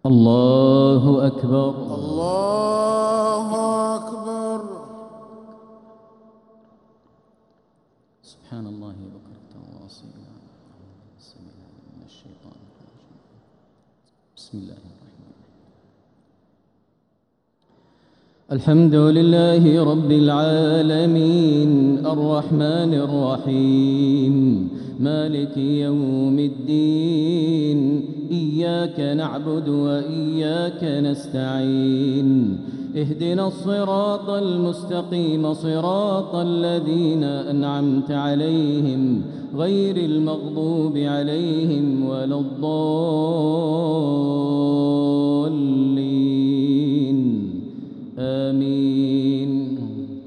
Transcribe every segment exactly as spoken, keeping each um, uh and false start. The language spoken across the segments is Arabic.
الله أكبر. الله أكبر. سبحان الله بكرة وأصيلا. السميع من الشيطان الرجيم. بسم الله الرحمن الرحيم. الحمد لله رب العالمين الرحمن الرحيم مالك يوم الدين إياك نعبد وإياك نستعين اهدنا الصراط المستقيم صراط الذين أنعمت عليهم غير المغضوب عليهم ولا الضالين آمين.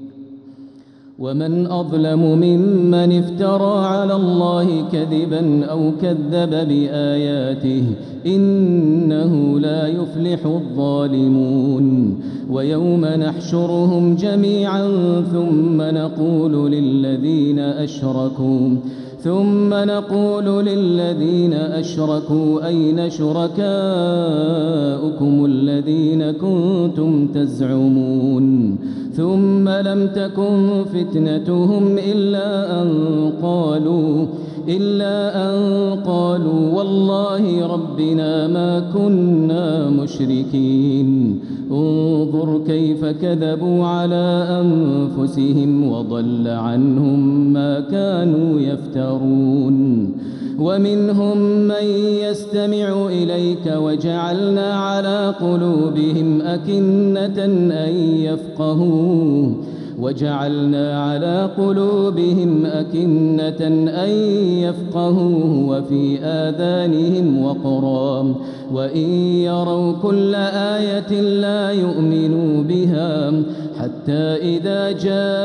ومن أظلم ممن افترى على الله كذبا أو كذب بآياته إنه لا يفلح الظالمون. ويوم نحشرهم جميعا ثم نقول للذين أشركوا ثم نقول للذين أشركوا أين شركاؤكم الذين كنتم تزعمون ثم لم تكن فتنتهم إلا أن قالوا إلا أن قالوا والله ربنا ما كنا مشركين. انظر كيف كذبوا على أنفسهم وضل عنهم ما كانوا يفترون. ومنهم من يستمع إليك وجعلنا على قلوبهم أكنة أن يفقهوه وجعلنا على قلوبهم أكنة أن يفقهوه وفي آذانهم وقرا وإن يروا كل آية لا يؤمنوا بها حتى إذا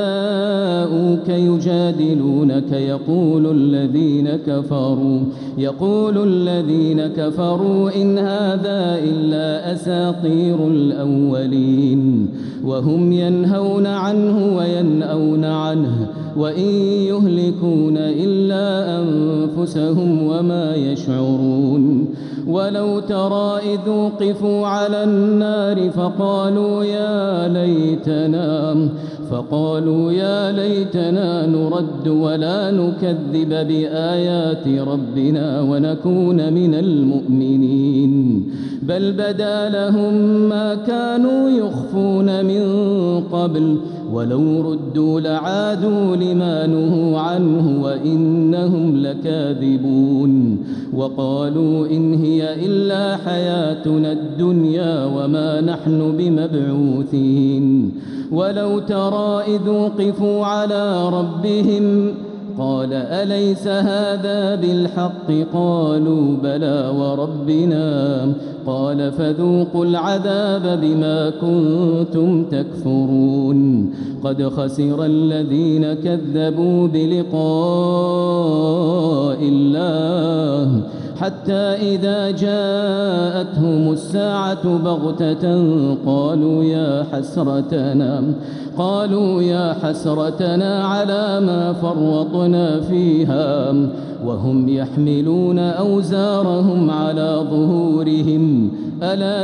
جاءوك يجادلونك يقول الذين كفروا يقول الذين كفروا إن هذا إلا أساطير الأولين وهم ينهون عنه وينأون عنه وإن يهلكون إلا أنفسهم وما يشعرون. ولو ترى إذ وقفوا على النار فقالوا يا ليتنا فقالوا يا ليتنا نرد ولا نكذب بآيات ربنا ونكون من المؤمنين بل بدا لهم ما كانوا يخفون من قبل ولو ردوا لعادوا لما نهوا عنه وإنهم لكاذبون. وقالوا إن هي إلا حياتنا الدنيا وما نحن بمبعوثين. ولو ترى إذ وقفوا على ربهم قال أليس هذا بالحق قالوا بلى وربنا قال فذوقوا العذاب بما كنتم تكفرون. قد خسر الذين كذبوا بلقاء الله حتى إذا جاءتهم الساعة بغتة قالوا يا حسرتنا قالوا يا حسرتنا على ما فرطنا فيها وهم يحملون أوزارهم على ظهورهم ألا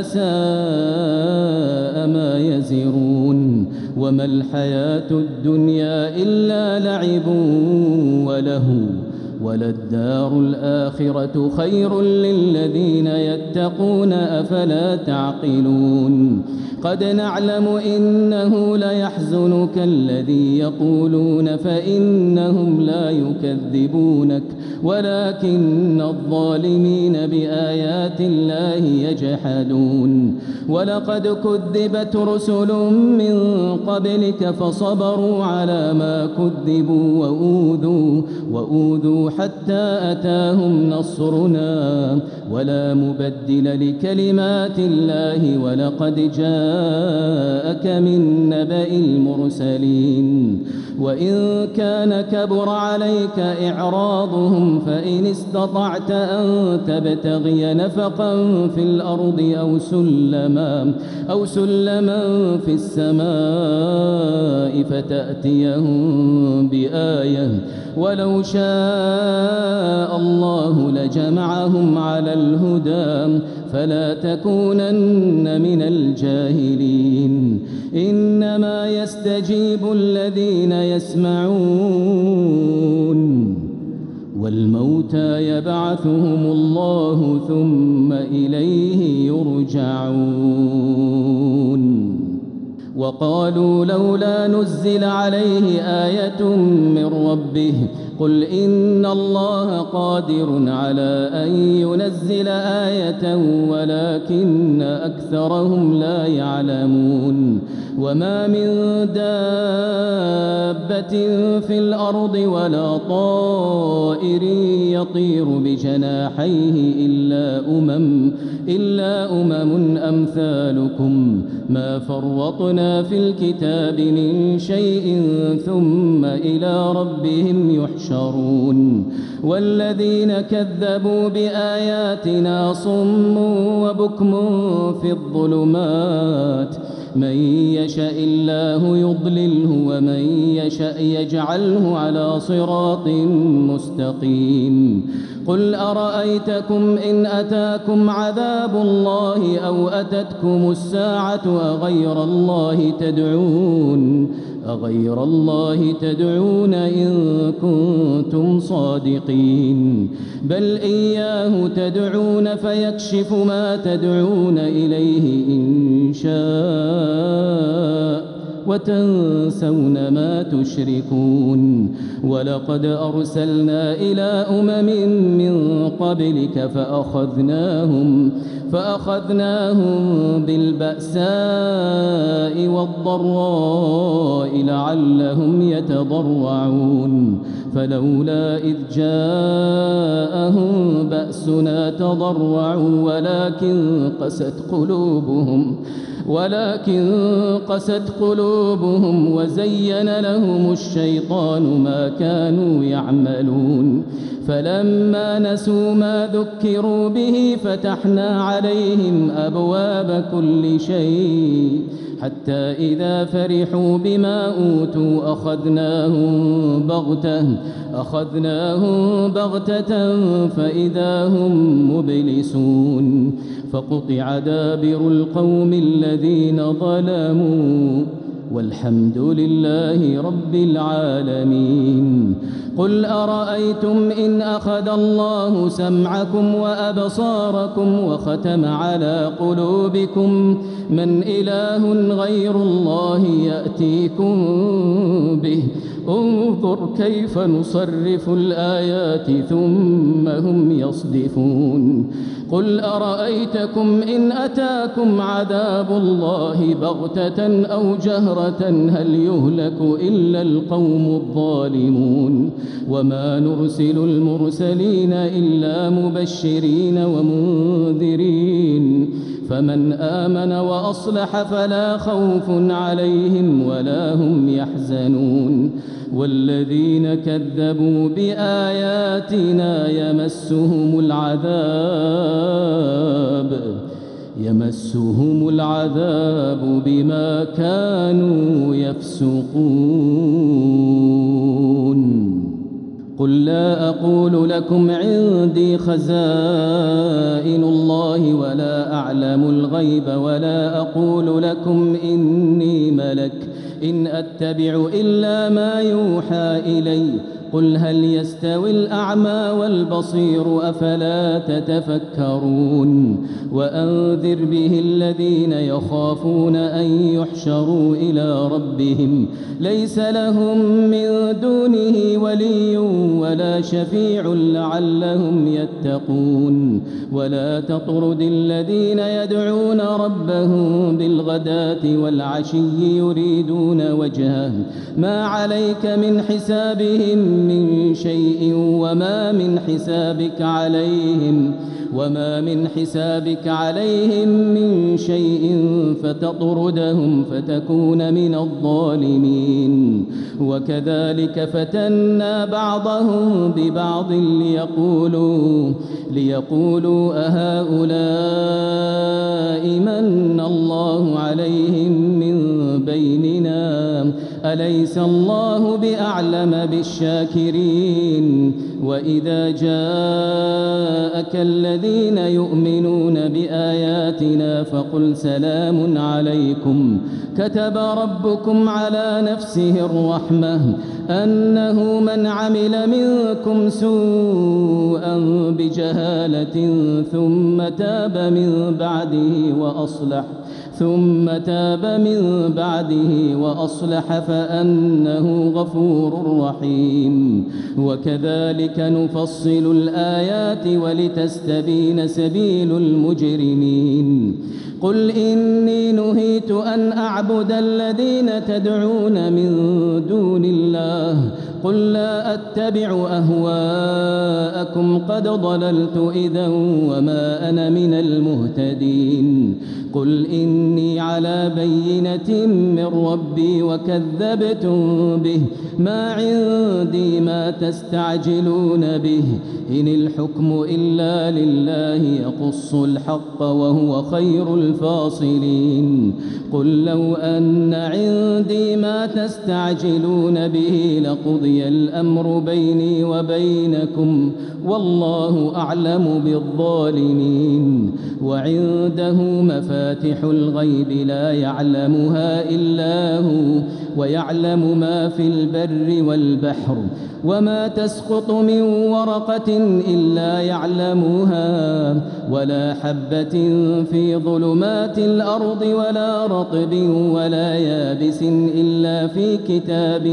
ساء ما يزرون. وما الحياة الدنيا إلا لعب وله وللدار الآخرة خير للذين يتقون أفلا تعقلون. قد نعلم إنه ليحزنك الذي يقولون فإنهم لا يكذبونك ولكن الظالمين بآيات الله يجحدون. ولقد كذبت رسل من قبلك فصبروا على ما كذبوا وأوذوا وأوذوا حتى أتاهم نصرنا ولا مبدل لكلمات الله ولقد جاءك من نبأ المرسلين. وإن كان كبر عليك إعراضهم فإن استطعت أن تبتغي نفقا في الأرض أو سلما أو سلما في السماء فتأتيهم بآية ولو شاء الله لجمعهم على الهدى فلا تكونن من الجاهلين إنما يستجيب الذين يسمعون والموتى يبعثهم الله ثم إليه يرجعون وقالوا لولا نزل عليه آية من ربه قل إن الله قادر على أن ينزل آية ولكن أكثرهم لا يعلمون وما من دابة في الأرض ولا طائر يطير بجناحيه إلا أمم إلا أمم أمثالكم ما فرطنا في الكتاب من شيء ثم إلى ربهم يحشرون والذين كذبوا بآياتنا صم وبكم في الظلمات من يشاء الله يضلله ومن يشاء يجعله على صراط مستقيم قل أرأيتكم إن أتاكم عذاب الله أو أتتكم الساعة أغير الله تدعون أغير الله تدعون إن كنتم صادقين بل إياه تدعون فيكشف ما تدعون إليه إن شاء وتنسون ما تشركون ولقد أرسلنا إلى أمم من قبلك فأخذناهم فأخذناهم بالبأساء والضراء لعلهم يتضرعون فلولا إذ جاءهم بأسنا تضرعوا ولكن قست قلوبهم ولكن قست قلوبهم وزين لهم الشيطان ما كانوا يعملون فلما نسوا ما ذكروا به فتحنا عليهم أبواب كل شيء حتى إذا فرحوا بما أوتوا أخذناهم بغتة أخذناهم بغتة فإذا هم مبلسون فقطع دابر القوم الذين ظلموا والحمد لله رب العالمين قل أرأيتم إن أخذ الله سمعكم وأبصاركم وختم على قلوبكم من إله غير الله يأتيكم به انظر كيف نصرف الآيات ثم هم يصدفون قل أرأيتكم إن أتاكم عذاب الله بغتة أو جهرة هل يهلك إلا القوم الظالمون وما نرسل المرسلين إلا مبشرين ومنذرين فمن آمن وأصلح فلا خوف عليهم ولا هم يحزنون والذين كذبوا بآياتنا يمسهم العذاب يمسهم العذاب بما كانوا يفسقون قل لا أقول لكم عندي خزائن الله ولا أعلم الغيب ولا أقول لكم إني ملك إن أتبع إلا ما يوحى إلي قل هل يستوي الأعمى والبصير أفلا تتفكرون وأنذر به الذين يخافون أن يحشروا إلى ربهم ليس لهم من دونه ولي ولا شفيع لعلهم يتقون ولا تطرد الذين يدعون ربهم بالغداة والعشي يريدون وجهه ما عليك من حسابهم من شيء وما من حسابك عليهم وما من حسابك عليهم من شيء فتطردهم فتكون من الظالمين وكذلك فتنا بعضهم ببعض ليقولوا ليقولوا أهؤلاء من الله عليهم من بيننا أليس الله بأعلم بالشاكرين وإذا جاءك الذين يؤمنون بآياتنا فقل سلام عليكم كتب ربكم على نفسه الرحمة أنه من عمل منكم سوءا بجهالة ثم تاب من بعده وأصلح ثم تاب من بعده وأصلح فأنه غفور رحيم وكذلك نفصل الآيات ولتستبين سبيل المجرمين قل إني نهيت أن أعبد الذين تدعون من دون الله قل لا أتبع أهواءكم قد ضللت إذا وما أنا من المهتدين قل إني على بينة من ربي وكذبتم به ما عندي ما تستعجلون به إن الحكم إلا لله يقص الحق وهو خير الفاصلين قل لو أن عندي ما تستعجلون به لقضي الأمر بيني وبينكم والله أعلم بالظالمين وعنده مفاتح الغيب لا يعلمها إلا هو ويعلم ما في البر والبحر وما تسقط من ورقة إلا يعلمها ولا حبة في ظلمات الأرض ولا رطب ولا يابس إلا في كتاب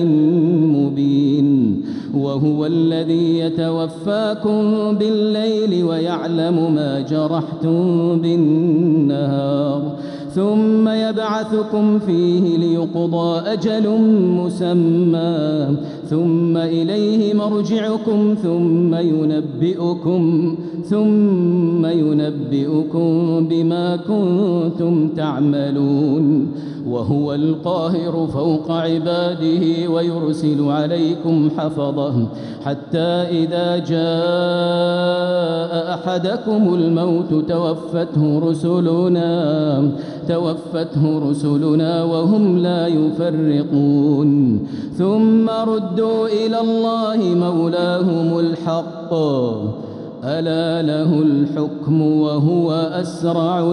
مبين وهو الذي يتوفاكم بالليل ويعلم ما جرحتم بالنهار ثم يبعثكم فيه ليقضى أجل مسمى ثم إليه مرجعكم ثم ينبئكم ثم ينبئكم بما كنتم تعملون وهو القاهر فوق عباده ويرسل عليكم حفظه حتى إذا جاء أحدكم الموت توفته رسلنا توفته رسلنا وهم لا يفرقون ثم ردوا إلى الله مولاهم الحق ألا له الحكم وهو أسرع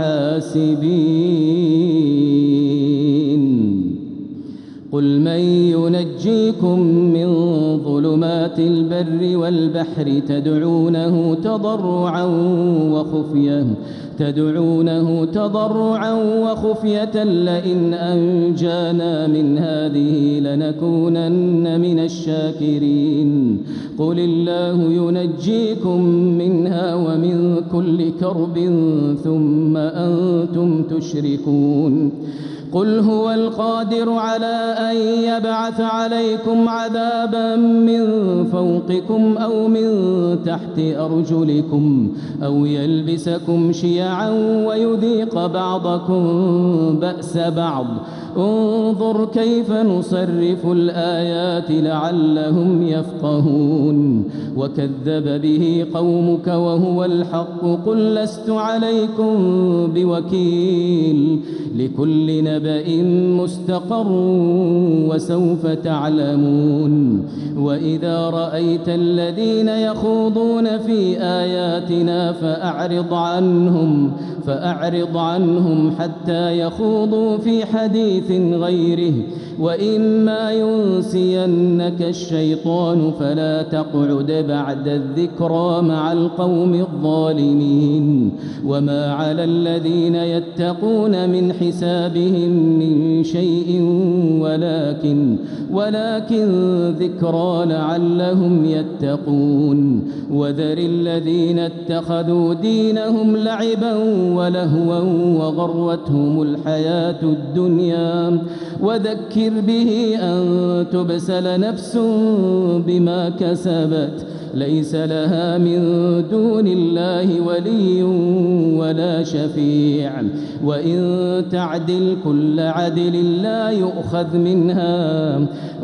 الحاسبين قل من ينجيكم من ظلمات البر والبحر تدعونه تضرعا وخفية تدعونه تضرعا وخفية لئن أنجانا من هذه لنكونن من الشاكرين قل الله ينجيكم منها ومن كل كرب ثم أنتم تشركون قل هو القادر على أن يبعث عليكم عذابا من فوقكم أو من تحت أرجلكم أو يلبسكم شيعا ويذيق بعضكم بأس بعض انظر كيف نصرف الآيات لعلهم يفقهون وكذب به قومك وهو الحق قل لست عليكم بوكيل لكل نبأ مستقر وسوف تعلمون وإذا رأيت الذين يخوضون في آياتنا فأعرض عنهم فأعرض عنهم حتى يخوضوا في حديث غيره وإما ينسينك الشيطان فلا تقعد بعد الذكرى مع القوم الظالمين وما على الذين يتقون من حسابهم من شيء ولكن ولكن ذكرى لعلهم يتقون وذر الذين اتخذوا دينهم لعبا ولهوا وغرتهم الحياة الدنيا وذكر به أن تبسل نفس بما كسبت ليس لها من دون الله ولي ولا شفيع وإن تعدل كل عدل لا يؤخذ منها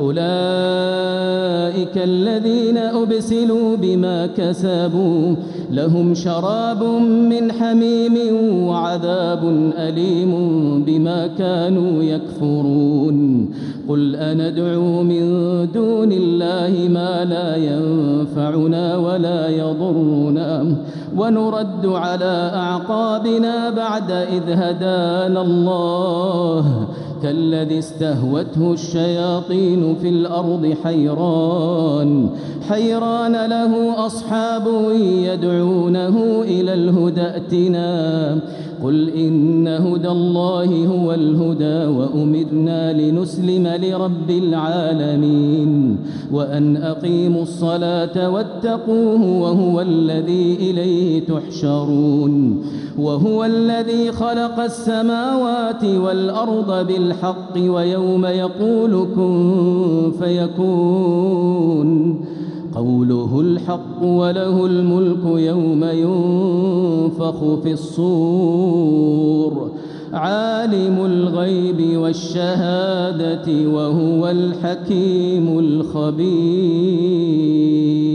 أولئك الذين أبسلوا بما كسبوا لهم شراب من حميم وعذاب أليم بما كانوا يكفرون قل أندعو من دون الله ما لا ينفعنا ولا يضرنا ونرد على أعقابنا بعد إذ هدانا الله كالذي استهوته الشياطين في الأرض حيران حيران له أصحاب يدعونه إلى الهدى ائتنا قل إن هدى الله هو الهدى وأمرنا لنسلم لرب العالمين وأن أقيموا الصلاة واتقوه وهو الذي إليه تحشرون وهو الذي خلق السماوات والأرض بالحق ويوم يقول كن فيكون قوله الحق وله الملك يوم ينفخ في الصور عالم الغيب والشهادة وهو الحكيم الخبير.